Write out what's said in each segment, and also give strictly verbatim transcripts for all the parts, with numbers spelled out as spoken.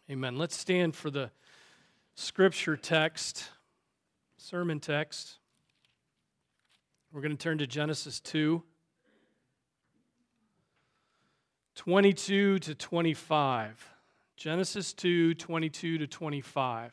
Amen. Let's stand for the scripture text, sermon text. We're going to turn to Genesis two, twenty-two to twenty-five. Genesis two, twenty-two to twenty-five.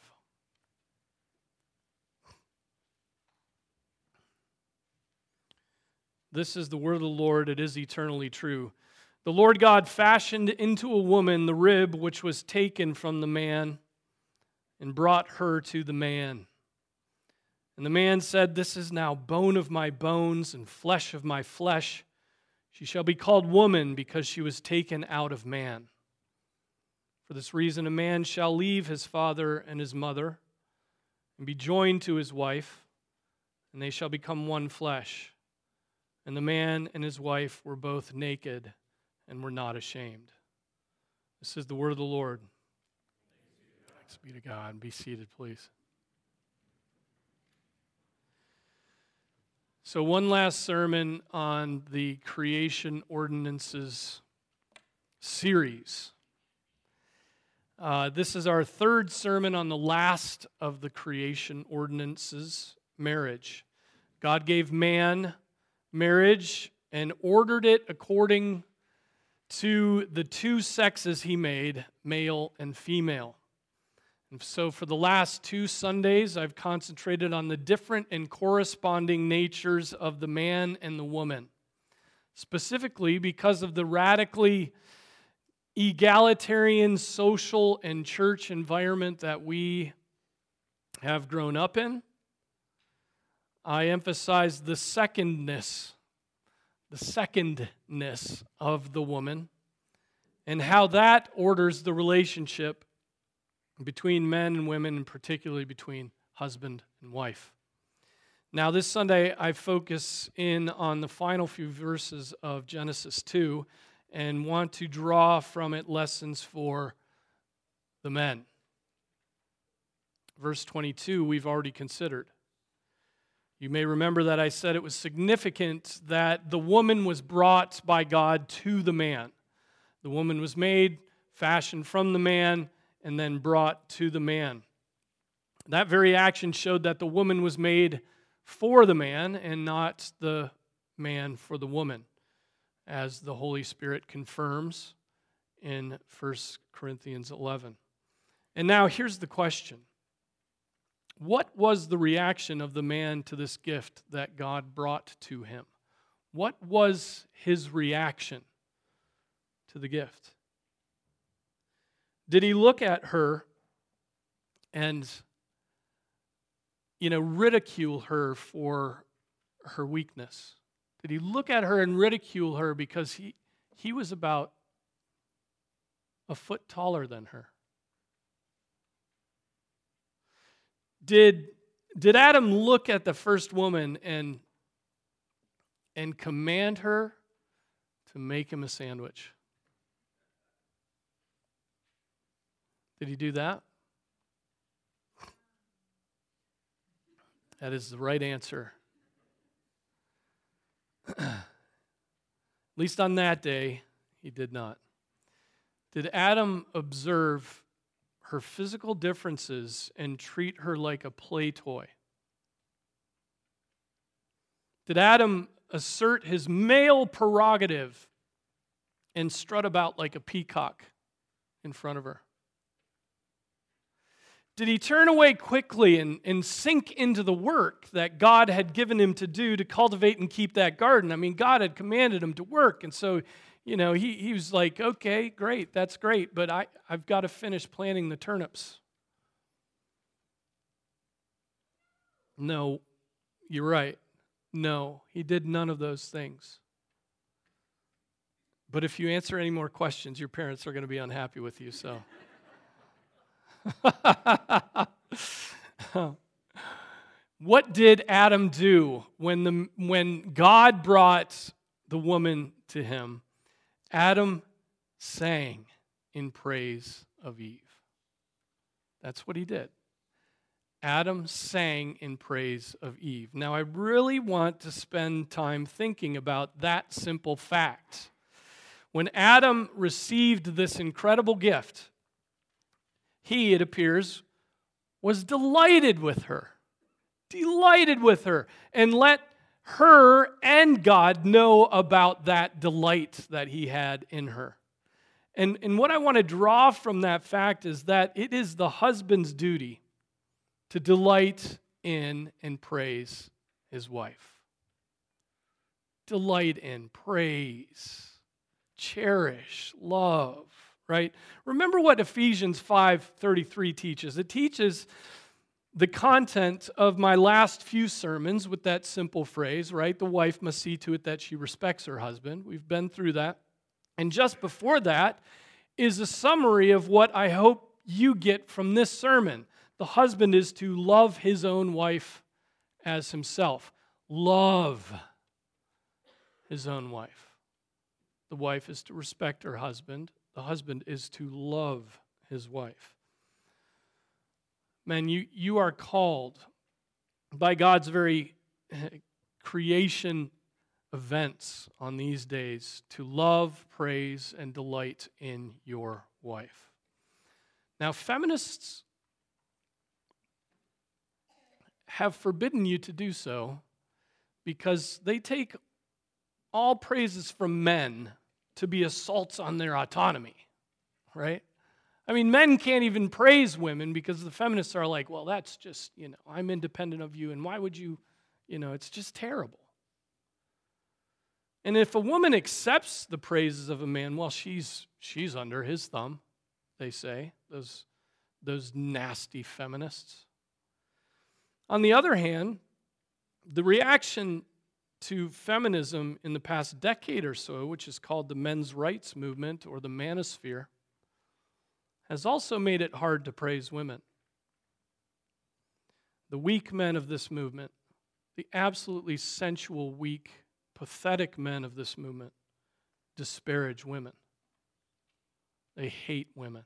This is the word of the Lord. It is eternally true. The Lord God fashioned into a woman the rib which was taken from the man and brought her to the man. And the man said, "This is now bone of my bones and flesh of my flesh. She shall be called woman because she was taken out of man. For this reason a man shall leave his father and his mother and be joined to his wife, and they shall become one flesh. And the man and his wife were both naked and were not ashamed." This is the word of the Lord. Thanks be to God. Be seated, please. So one last sermon on the creation ordinances series. Uh, this is our third sermon on the last of the creation ordinances, marriage. God gave man marriage and ordered it according to the two sexes he made, male and female. And so for the last two Sundays, I've concentrated on the different and corresponding natures of the man and the woman, specifically because of the radically egalitarian social and church environment that we have grown up in. I emphasize the secondness the secondness of the woman, and how that orders the relationship between men and women, and particularly between husband and wife. Now, this Sunday, I focus in on the final few verses of Genesis two and want to draw from it lessons for the men. Verse twenty-two, we've already considered. You may remember that I said it was significant that the woman was brought by God to the man. The woman was made, fashioned from the man, and then brought to the man. That very action showed that the woman was made for the man and not the man for the woman, as the Holy Spirit confirms in First Corinthians eleven. And now here's the question. What was the reaction of the man to this gift that God brought to him? What was his reaction to the gift? Did he look at her and, you know, ridicule her for her weakness? Did he look at her and ridicule her because he, he was about a foot taller than her? Did, did Adam look at the first woman and, and command her to make him a sandwich? Did he do that? That is the right answer. At least on that day, he did not. Did Adam observe her physical differences and treat her like a play toy? Did Adam assert his male prerogative and strut about like a peacock in front of her? Did he turn away quickly and, and sink into the work that God had given him to do to cultivate and keep that garden? I mean, God had commanded him to work, and so You know, he, he was like, okay, great, that's great, but I, I've got to finish planting the turnips. No, you're right. No, he did none of those things. But if you answer any more questions, your parents are going to be unhappy with you, so. What did Adam do when the when God brought the woman to him? Adam sang in praise of Eve. That's what he did. Adam sang in praise of Eve. Now, I really want to spend time thinking about that simple fact. When Adam received this incredible gift, he, it appears, was delighted with her. Delighted with her. And let her and God know about that delight that he had in her. And, and what I want to draw from that fact is that it is the husband's duty to delight in and praise his wife. Delight in, praise, cherish, love, right? Remember what Ephesians five thirty-three teaches. It teaches the content of my last few sermons with that simple phrase, right? The wife must see to it that she respects her husband. We've been through that. And just before that is a summary of what I hope you get from this sermon. The husband is to love his own wife as himself. Love his own wife. The wife is to respect her husband. The husband is to love his wife. Men, you, you are called by God's very creation events on these days to love, praise, and delight in your wife. Now, feminists have forbidden you to do so because they take all praises from men to be assaults on their autonomy, right? I mean, men can't even praise women because the feminists are like, well, that's just, you know, I'm independent of you, and why would you, you know, it's just terrible. And if a woman accepts the praises of a man, well, she's she's under his thumb, they say, those, those nasty feminists. On the other hand, the reaction to feminism in the past decade or so, which is called the men's rights movement or the manosphere, has also made it hard to praise women. The weak men of this movement, the absolutely sensual, weak, pathetic men of this movement, disparage women. They hate women.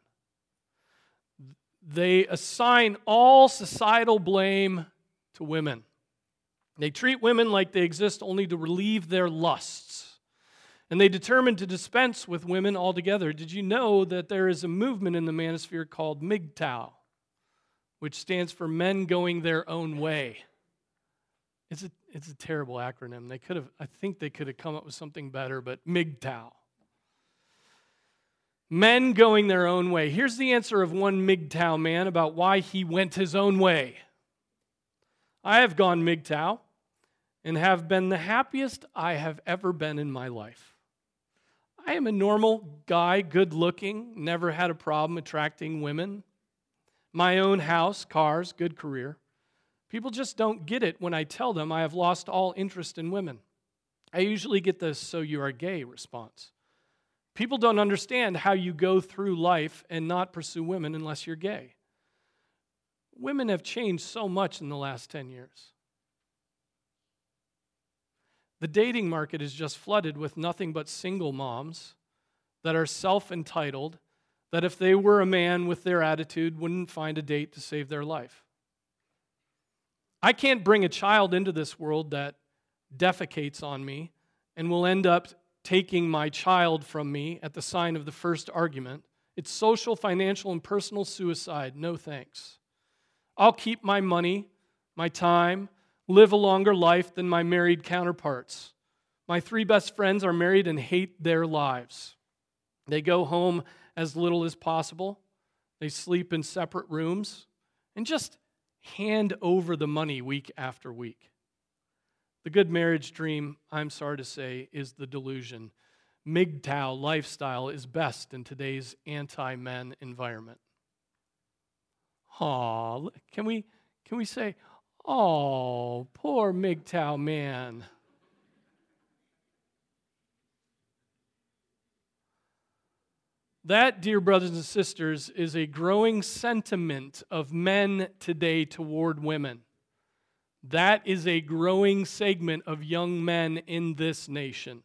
They assign all societal blame to women. They treat women like they exist only to relieve their lusts. And they determine to dispense with women altogether. Did you know that there is a movement in the manosphere called M G T O W, which stands for Men Going Their Own Way? It's a, it's a terrible acronym. They could have, I think they could have come up with something better, but M G T O W. Men going their own way. Here's the answer of one M G T O W man about why he went his own way. I have gone M G T O W and have been the happiest I have ever been in my life. I am a normal guy, good looking, never had a problem attracting women. My own house, cars, good career. People just don't get it when I tell them I have lost all interest in women. I usually get the "so you are gay" response. People don't understand how you go through life and not pursue women unless you're gay. Women have changed so much in the last ten years. The dating market is just flooded with nothing but single moms that are self-entitled, that if they were a man with their attitude, wouldn't find a date to save their life. I can't bring a child into this world that defecates on me and will end up taking my child from me at the sign of the first argument. It's social, financial, and personal suicide. No thanks. I'll keep my money, my time, live a longer life than my married counterparts. My three best friends are married and hate their lives. They go home as little as possible. They sleep in separate rooms and just hand over the money week after week. The good marriage dream, I'm sorry to say, is the delusion. M G T O W lifestyle is best in today's anti-men environment. Aw, can we, can we say, oh, poor M G T O W man. That, dear brothers and sisters, is a growing sentiment of men today toward women. That is a growing segment of young men in this nation.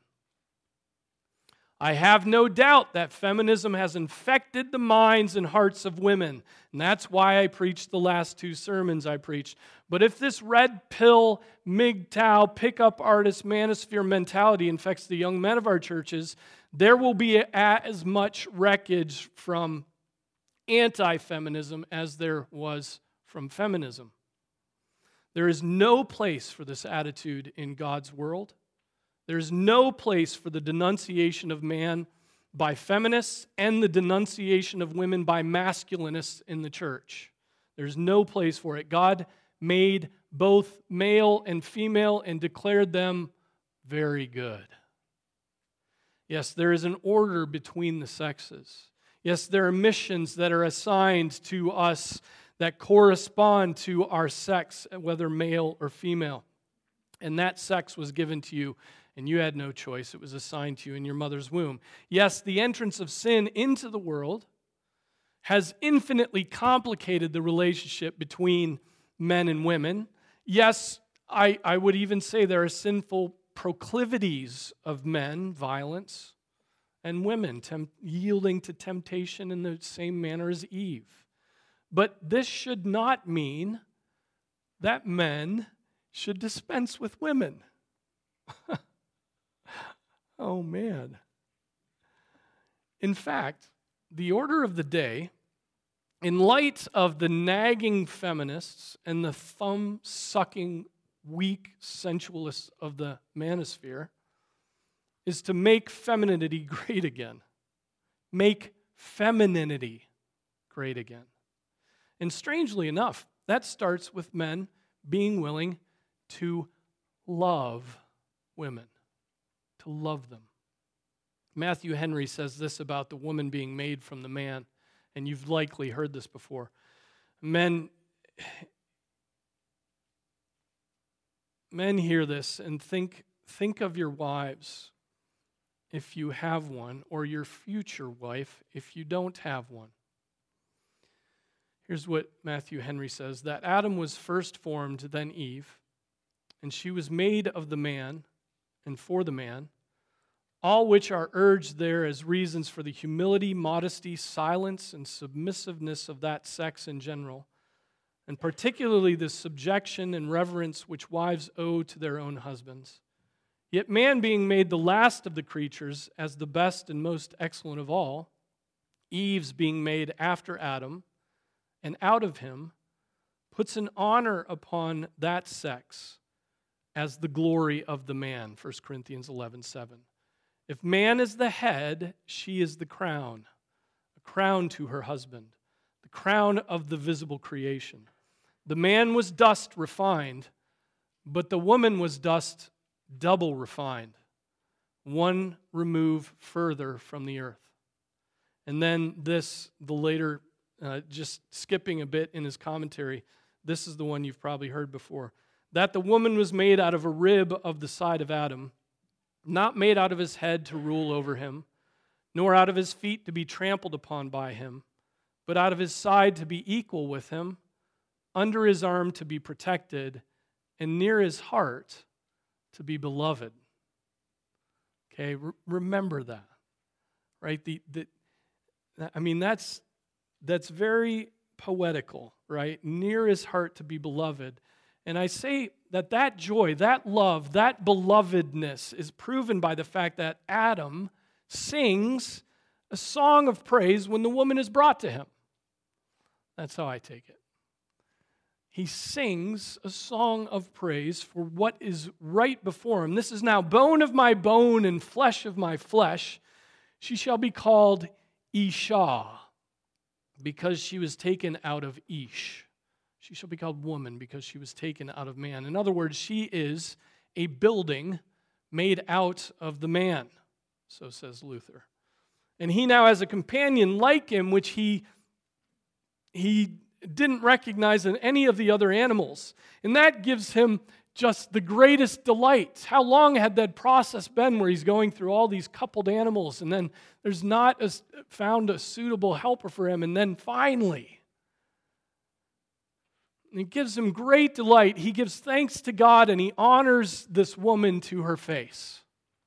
I have no doubt that feminism has infected the minds and hearts of women, and that's why I preached the last two sermons I preached. But if this red pill, M G T O W, pickup artist, manosphere mentality infects the young men of our churches, there will be as much wreckage from anti-feminism as there was from feminism. There is no place for this attitude in God's world. There is no place for the denunciation of man by feminists and the denunciation of women by masculinists in the church. There's no place for it. God made both male and female and declared them very good. Yes, there is an order between the sexes. Yes, there are missions that are assigned to us that correspond to our sex, whether male or female. And that sex was given to you, and you had no choice. It was assigned to you in your mother's womb. Yes, the entrance of sin into the world has infinitely complicated the relationship between men and women. Yes, I, I would even say there are sinful proclivities of men, violence, and women temp- yielding to temptation in the same manner as Eve. But this should not mean that men should dispense with women. Oh, man. In fact, the order of the day, in light of the nagging feminists and the thumb-sucking, weak sensualists of the manosphere, is to make femininity great again. Make femininity great again. And strangely enough, that starts with men being willing to love women, to love them. Matthew Henry says this about the woman being made from the man, and you've likely heard this before. Men, men hear this and think, think of your wives if you have one, or your future wife if you don't have one. Here's what Matthew Henry says, that Adam was first formed, then Eve, and she was made of the man and for the man, all which are urged there as reasons for the humility, modesty, silence, and submissiveness of that sex in general, and particularly the subjection and reverence which wives owe to their own husbands. Yet man being made the last of the creatures as the best and most excellent of all, Eve's being made after Adam, and out of him, puts an honor upon that sex as the glory of the man, First Corinthians eleven seven. If man is the head, she is the crown, a crown to her husband, the crown of the visible creation. The man was dust refined, but the woman was dust double refined, one remove further from the earth. And then this, the later, uh, just skipping a bit in his commentary, this is the one you've probably heard before, that the woman was made out of a rib of the side of Adam, not made out of his head to rule over him, nor out of his feet to be trampled upon by him, but out of his side to be equal with him, under his arm to be protected, and near his heart to be beloved. Okay, re- remember that, right? The, the, I mean, that's that's very poetical, right? Near his heart to be beloved. And I say that that joy, that love, that belovedness is proven by the fact that Adam sings a song of praise when the woman is brought to him. That's how I take it. He sings a song of praise for what is right before him. This is now bone of my bone and flesh of my flesh. She shall be called Isha, because she was taken out of Ish. She shall be called woman because she was taken out of man. In other words, she is a building made out of the man, so says Luther. And he now has a companion like him, which he, he didn't recognize in any of the other animals. And that gives him just the greatest delight. How long had that process been where he's going through all these coupled animals and then there's not a, found a suitable helper for him, and then finally, it gives him great delight. He gives thanks to God and he honors this woman to her face.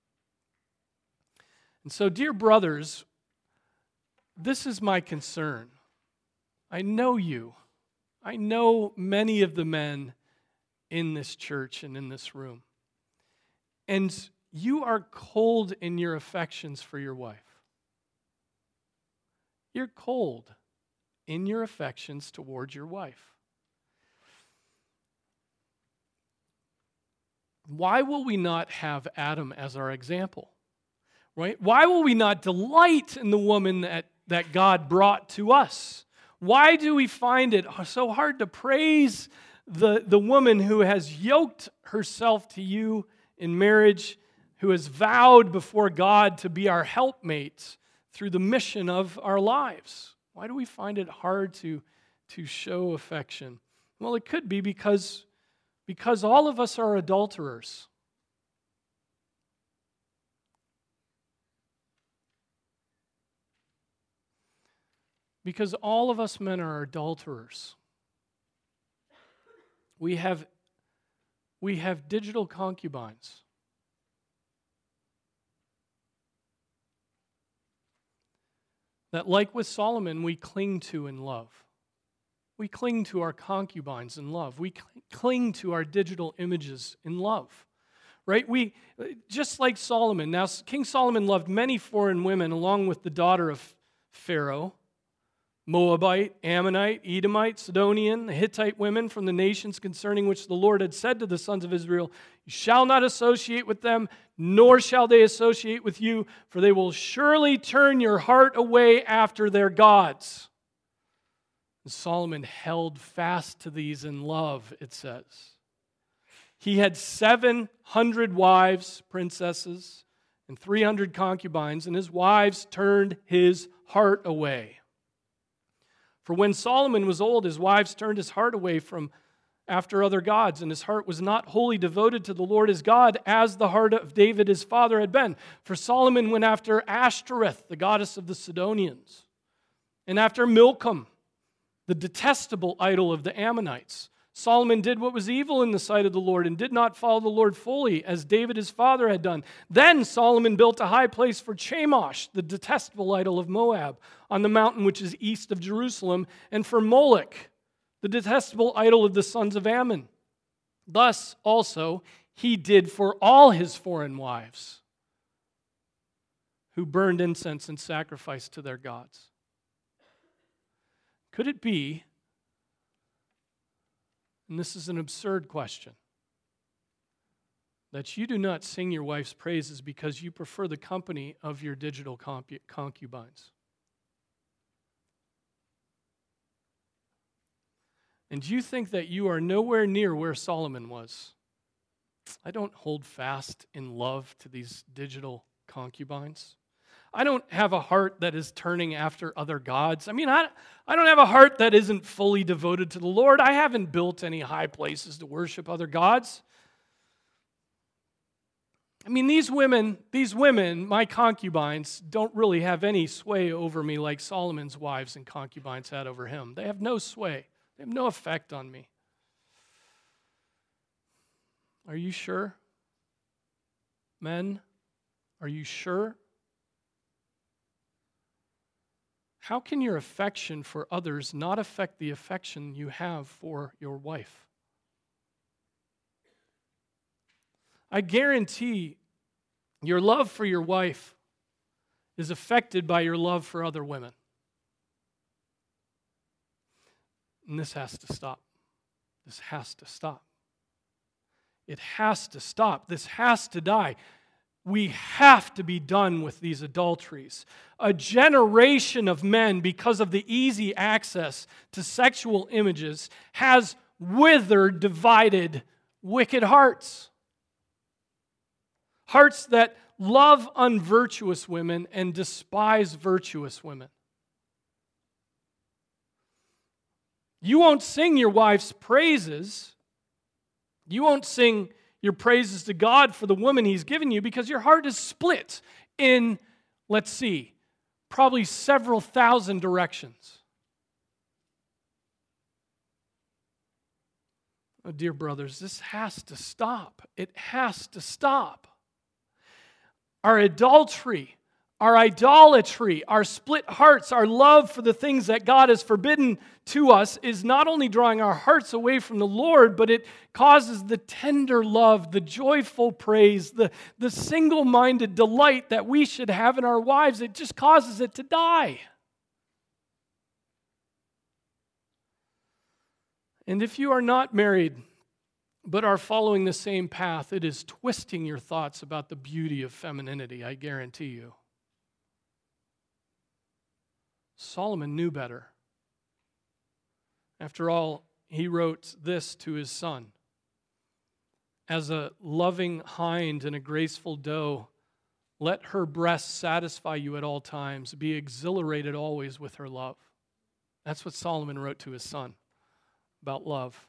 And so, dear brothers, this is my concern. I know you. I know many of the men in this church and in this room. And you are cold in your affections for your wife. You're cold. in your affections towards your wife. Why will we not have Adam as our example? Right? Why will we not delight in the woman that, that God brought to us? Why do we find it so hard to praise the, the woman who has yoked herself to you in marriage, who has vowed before God to be our helpmate through the mission of our lives? Why do we find it hard to, to show affection? Well, it could be because, because all of us are adulterers. Because all of us men are adulterers. We have, we have digital concubines. That, like with Solomon, we cling to in love. We cling to our concubines in love. We cling to our digital images in love. Right? We, just like Solomon. Now, King Solomon loved many foreign women along with the daughter of Pharaoh. Moabite, Ammonite, Edomite, Sidonian, the Hittite women from the nations concerning which the Lord had said to the sons of Israel, "You shall not associate with them, nor shall they associate with you, for they will surely turn your heart away after their gods." And Solomon held fast to these in love, it says. He had seven hundred wives, princesses, and three hundred concubines, and his wives turned his heart away. For when Solomon was old, his wives turned his heart away from after other gods, and his heart was not wholly devoted to the Lord his God, as the heart of David his father had been. For Solomon went after Ashtoreth, the goddess of the Sidonians, and after Milcom, the detestable idol of the Ammonites. Solomon did what was evil in the sight of the Lord and did not follow the Lord fully, as David his father had done. Then Solomon built a high place for Chemosh, the detestable idol of Moab, on the mountain which is east of Jerusalem, and for Moloch, the detestable idol of the sons of Ammon. Thus also he did for all his foreign wives, who burned incense and sacrificed to their gods. Could it be, and this is an absurd question, that you do not sing your wife's praises because you prefer the company of your digital concubines? And you think that you are nowhere near where Solomon was? I don't hold fast in love to these digital concubines. I don't have a heart that is turning after other gods. I mean, I, I don't have a heart that isn't fully devoted to the Lord. I haven't built any high places to worship other gods. I mean, these women, these women, my concubines, don't really have any sway over me like Solomon's wives and concubines had over him. They have no sway. They have no effect on me. Are you sure? Men, are you sure? How can your affection for others not affect the affection you have for your wife? I guarantee your love for your wife is affected by your love for other women. And this has to stop. This has to stop. It has to stop. This has to die. We have to be done with these adulteries. A generation of men, because of the easy access to sexual images, has withered, divided, wicked hearts. Hearts that love unvirtuous women and despise virtuous women. You won't sing your wife's praises. You won't sing your praises to God for the woman He's given you because your heart is split in, let's see, probably several thousand directions. Oh, dear brothers, this has to stop. It has to stop. Our adultery, our idolatry, our split hearts, our love for the things that God has forbidden to us is not only drawing our hearts away from the Lord, but it causes the tender love, the joyful praise, the, the single-minded delight that we should have in our wives. It just causes it to die. And if you are not married, but are following the same path, it is twisting your thoughts about the beauty of femininity, I guarantee you. Solomon knew better. After all, he wrote this to his son. As a loving hind and a graceful doe, let her breasts satisfy you at all times. Be exhilarated always with her love. That's what Solomon wrote to his son about love.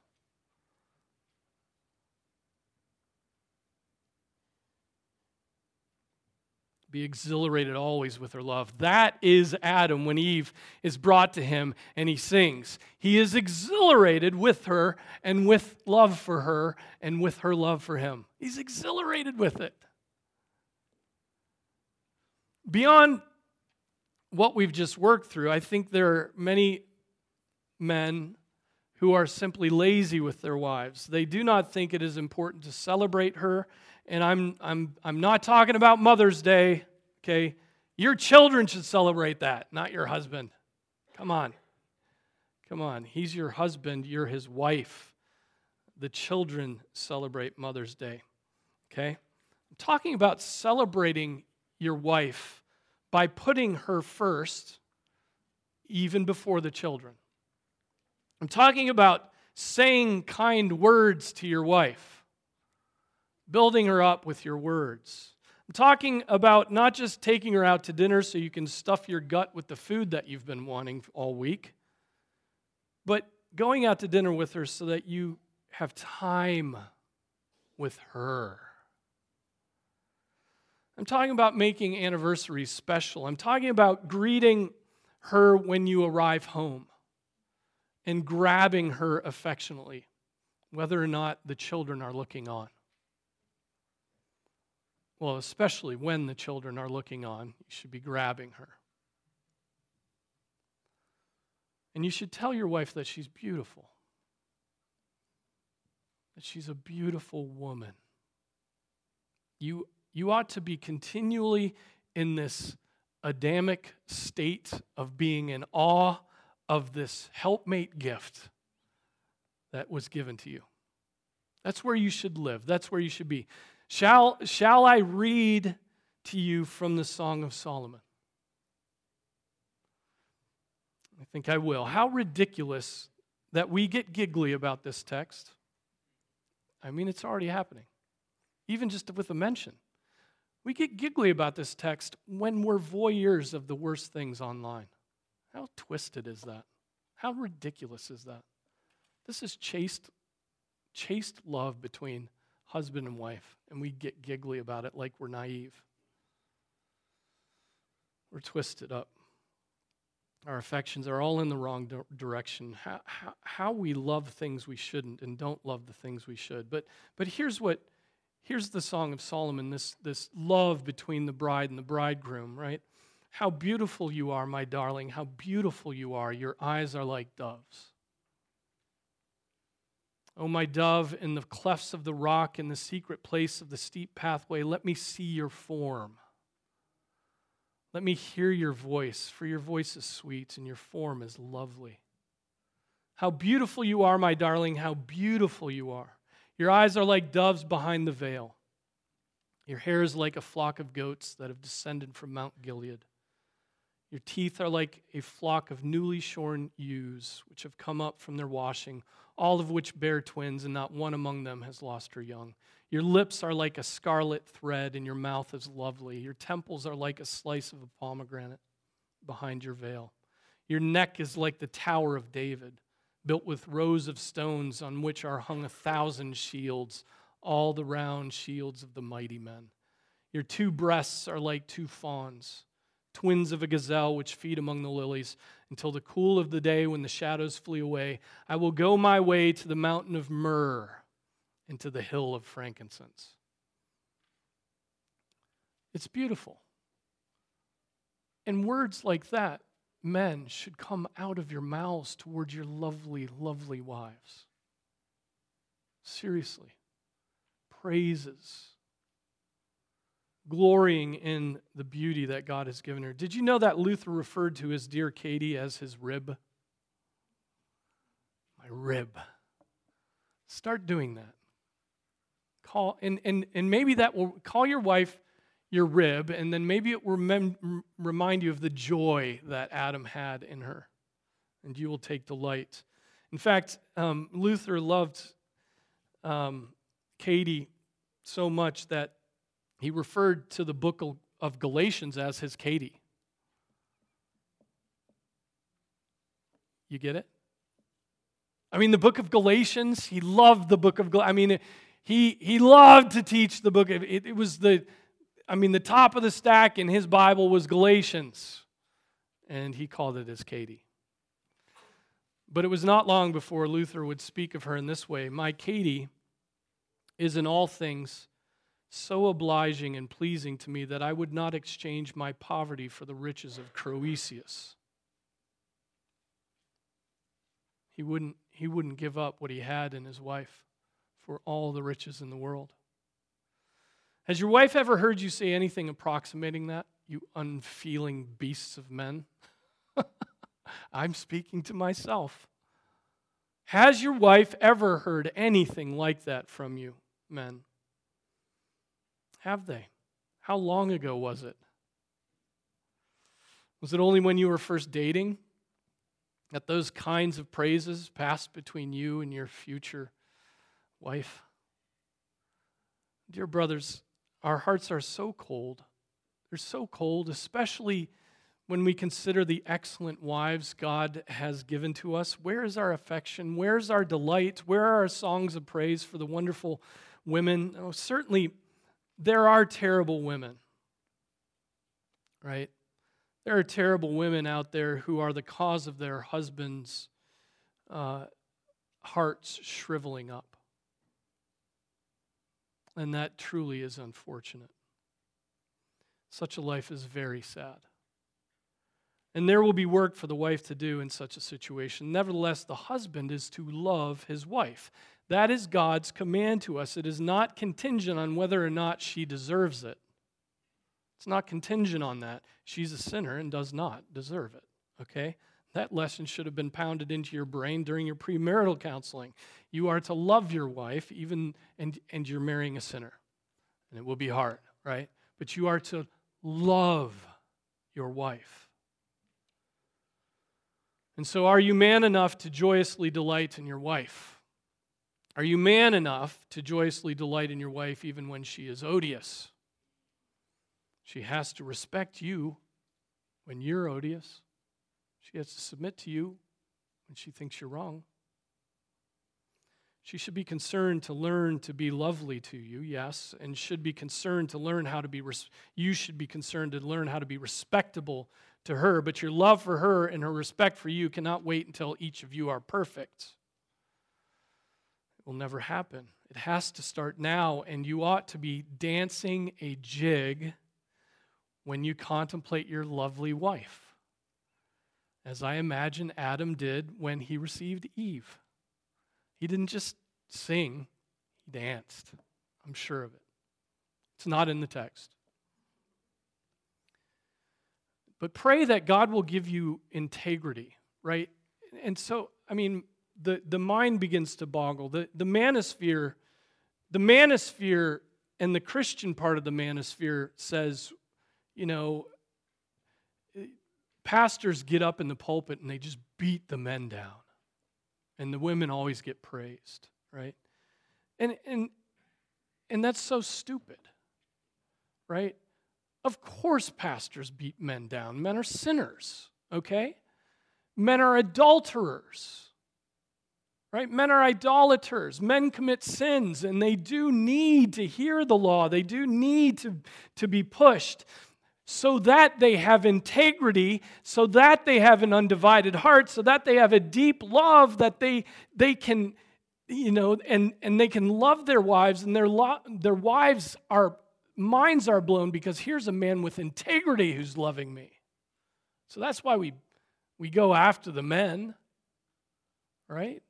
Be exhilarated always with her love. That is Adam when Eve is brought to him and he sings. He is exhilarated with her and with love for her and with her love for him. He's exhilarated with it. Beyond what we've just worked through, I think there are many men who are simply lazy with their wives. They do not think it is important to celebrate her. And I'm I'm I'm not talking about Mother's Day, okay? Your children should celebrate that, not your husband. Come on. Come on. He's your husband, you're his wife. The children celebrate Mother's Day, okay? I'm talking about celebrating your wife by putting her first, even before the children. I'm talking about saying kind words to your wife, building her up with your words. I'm talking about not just taking her out to dinner so you can stuff your gut with the food that you've been wanting all week, but going out to dinner with her so that you have time with her. I'm talking about making anniversaries special. I'm talking about greeting her when you arrive home and grabbing her affectionately, whether or not the children are looking on. Well, especially when the children are looking on, you should be grabbing her. And you should tell your wife that she's beautiful, that she's a beautiful woman. You, you ought to be continually in this Adamic state of being in awe of this helpmate gift that was given to you. That's where you should live. That's where you should be. Shall, shall I read to you from the Song of Solomon? I think I will. How ridiculous that we get giggly about this text. I mean, it's already happening. Even just with a mention. We get giggly about this text when we're voyeurs of the worst things online. How twisted is that? How ridiculous is that? This is chaste, chaste love between husband and wife, and we get giggly about it like we're naive. We're twisted up. Our affections are all in the wrong di- direction. How, how, how we love things we shouldn't and don't love the things we should. But, but here's what, here's the Song of Solomon, this, this love between the bride and the bridegroom, right? How beautiful you are, my darling. How beautiful you are. Your eyes are like doves. O my dove, in the clefts of the rock, in the secret place of the steep pathway, let me see your form. Let me hear your voice, for your voice is sweet and your form is lovely. How beautiful you are, my darling, how beautiful you are. Your eyes are like doves behind the veil. Your hair is like a flock of goats that have descended from Mount Gilead. Your teeth are like a flock of newly shorn ewes, which have come up from their washing, all of which bear twins, and not one among them has lost her young. Your lips are like a scarlet thread, and your mouth is lovely. Your temples are like a slice of a pomegranate behind your veil. Your neck is like the Tower of David, built with rows of stones on which are hung a thousand shields, all the round shields of the mighty men. Your two breasts are like two fawns, twins of a gazelle which feed among the lilies, until the cool of the day when the shadows flee away. I will go my way to the mountain of myrrh and to the hill of frankincense. It's beautiful. And words like that, men, should come out of your mouths toward your lovely, lovely wives. Seriously. Praises. Glorying in the beauty that God has given her. Did you know that Luther referred to his dear Katie as his rib? My rib. Start doing that. Call and and and maybe that will call your wife your rib, and then maybe it will remem- remind you of the joy that Adam had in her, and you will take delight. In fact, um, Luther loved um, Katie so much that he referred to the book of Galatians as his Katie. You get it? I mean, the book of Galatians, he loved the book of Galatians. I mean, he he loved to teach the book. It, it was the, I mean, the top of the stack in his Bible was Galatians, and he called it his Katie. But it was not long before Luther would speak of her in this way: "My Katie is in all things so obliging and pleasing to me that I would not exchange my poverty for the riches of Croesus." He wouldn't, he wouldn't give up what he had in his wife for all the riches in the world. Has your wife ever heard you say anything approximating that, you unfeeling beasts of men? I'm speaking to myself. Has your wife ever heard anything like that from you, men? Have they? How long ago was it? Was it only when you were first dating that those kinds of praises passed between you and your future wife? Dear brothers, our hearts are so cold. They're so cold, especially when we consider the excellent wives God has given to us. Where is our affection? Where is our delight? Where are our songs of praise for the wonderful women? Oh, certainly, there are terrible women, right? There are terrible women out there who are the cause of their husbands' uh, hearts shriveling up. And that truly is unfortunate. Such a life is very sad. And there will be work for the wife to do in such a situation. Nevertheless, the husband is to love his wife. That is God's command to us. It is not contingent on whether or not she deserves it. It's not contingent on that. She's a sinner and does not deserve it, okay? That lesson should have been pounded into your brain during your premarital counseling. You are to love your wife, even and, and you're marrying a sinner. And it will be hard, right? But you are to love your wife. And so are you man enough to joyously delight in your wife? Are you man enough to joyously delight in your wife even when she is odious? She has to respect you when you're odious. She has to submit to you when she thinks you're wrong. She should be concerned to learn to be lovely to you, yes, and should be concerned to learn how to be, res- you should be concerned to learn how to be respectable to her, but your love for her and her respect for you cannot wait until each of you are perfect. It will never happen. It has to start now, and you ought to be dancing a jig when you contemplate your lovely wife, as I imagine Adam did when he received Eve. He didn't just sing, he danced. I'm sure of it. It's not in the text. But pray that God will give you integrity, right? And so, I mean, the, the mind begins to boggle. The, the manosphere, the manosphere and the Christian part of the manosphere says, you know, pastors get up in the pulpit and they just beat the men down. And the women always get praised, right? And and and that's so stupid, right? Of course pastors beat men down. Men are sinners, okay? Men are adulterers, right? Men are idolaters. Men commit sins, and they do need to hear the law. They do need to, to be pushed so that they have integrity, so that they have an undivided heart, so that they have a deep love that they they can, you know, and, and they can love their wives, and their lo- their wives are, minds are blown because here's a man with integrity who's loving me. So that's why we we go after the men, right?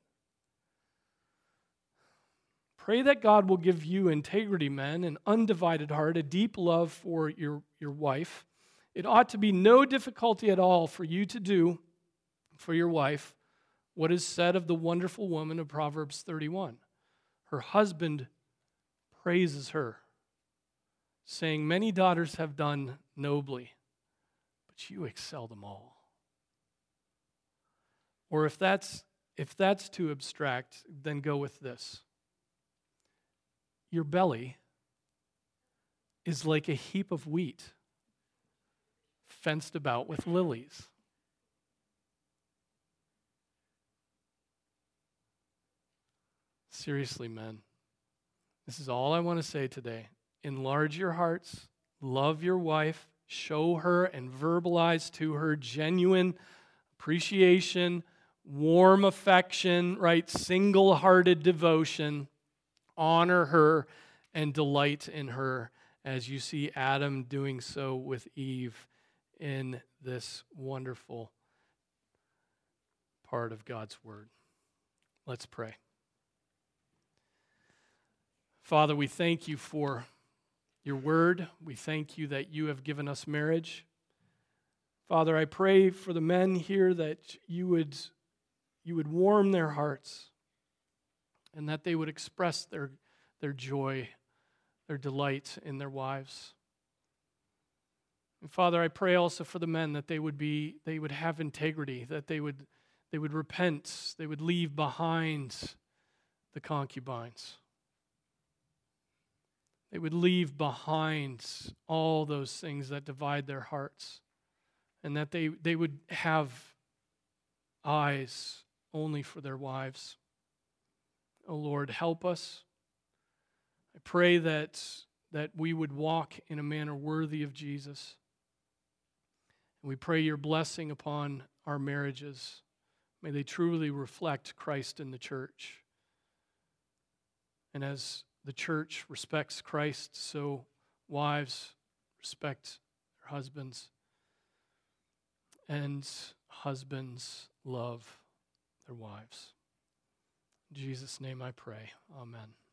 Pray that God will give you integrity, men, an undivided heart, a deep love for your, your wife. It ought to be no difficulty at all for you to do for your wife what is said of the wonderful woman of Proverbs thirty-one. her husband praises her, saying, "Many daughters have done nobly, but you excel them all." Or if that's if that's too abstract, then go with this. Your belly is like a heap of wheat fenced about with lilies. Seriously, men, this is all I want to say today. Enlarge your hearts, love your wife, show her and verbalize to her genuine appreciation, warm affection, right? Single-hearted devotion. Honor her and delight in her as you see Adam doing so with Eve in this wonderful part of God's Word. Let's pray. Father, we thank you for your word. We thank you that you have given us marriage. Father, I pray for the men here that you would, you would warm their hearts and that they would express their, their joy, their delight in their wives. And Father, I pray also for the men that they would be, they would have integrity, that they would, they would repent, they would leave behind the concubines. They would leave behind all those things that divide their hearts, and that they, they would have eyes only for their wives. Oh Lord, help us. I pray that, that we would walk in a manner worthy of Jesus. And we pray your blessing upon our marriages. May they truly reflect Christ in the church. And as the church respects Christ, so wives respect their husbands, and husbands love their wives. In Jesus' name I pray. Amen.